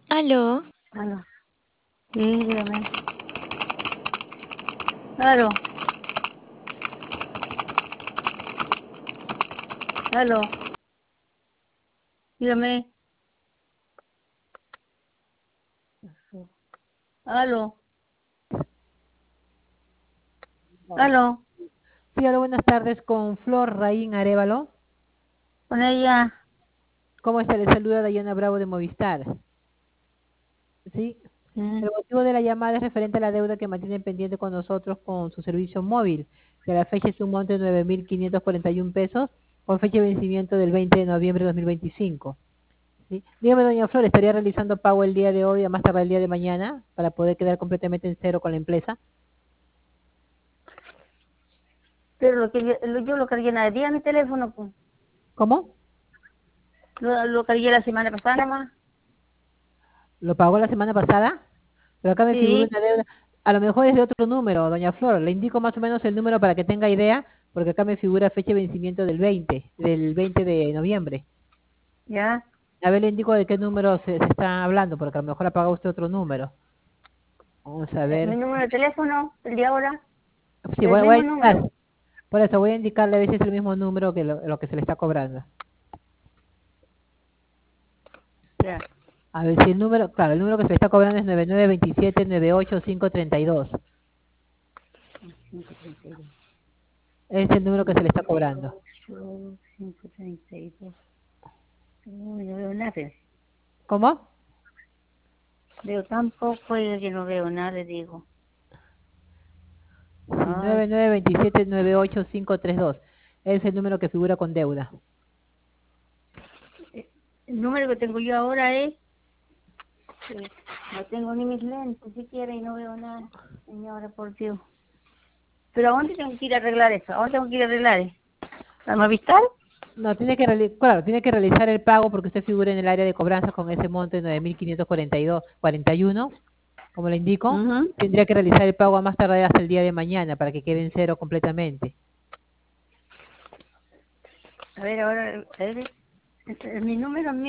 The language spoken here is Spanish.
Aló, Aló. Sí, dígame. Aló. Aló. Dígame. Aló. Aló. Sí, hola, buenas tardes con Flor Raín Arévalo. Con ella. ¿Cómo está? Le saluda Dayana Bravo de Movistar. Sí, el motivo de la llamada es referente a la deuda que mantienen pendiente con nosotros con su servicio móvil, que a la fecha es un monto de 9.541 pesos, con fecha de vencimiento del 20 de noviembre de 2025. ¿Sí? Dígame, doña Flor, ¿estaría realizando pago el día de hoy, a más tardar el día de mañana, para poder quedar completamente en cero con la empresa? Pero yo lo cargué en el día mi teléfono, pues. ¿Cómo? Lo cargué la semana pasada nomás. ¿Lo pagó la semana pasada? Pero acá me figura Sí. una deuda. A lo mejor es de otro número, doña Flor. Le indico más o menos el número para que tenga idea, porque acá me figura fecha de vencimiento del 20 de noviembre. Ya. A ver, le indico de qué número se está hablando, porque a lo mejor ha pagado usted otro número. Vamos a Mi ver. número de teléfono, el de ahora, Sí, el voy a mismo número. indicar. Por eso voy a indicarle a ver si es el mismo número que lo que se le está cobrando. Ya. A ver si el número, claro, el número que se le está cobrando es 9927-98532. 532. Es el número que se le está cobrando. 532. Uy, no veo nada. ¿Cómo? Veo tampoco que no veo nada, le digo. Sí, Ay, 9927-98532. Es el número que figura con deuda. el número que tengo yo ahora es... no tengo ni mis lentes siquiera y no veo nada. Señora, por Dios. ¿Pero a dónde tengo que ir a arreglar eso? ¿A dónde tengo que ir a arreglar? ¿A Movistar? No, claro, tiene que realizar el pago porque usted figura en el área de cobranza con ese monto de 9.541, como le indico. Ujú. Tendría que realizar el pago a más tardar hasta el día de mañana para que quede en cero completamente. A ver, ahora, a ver, mi número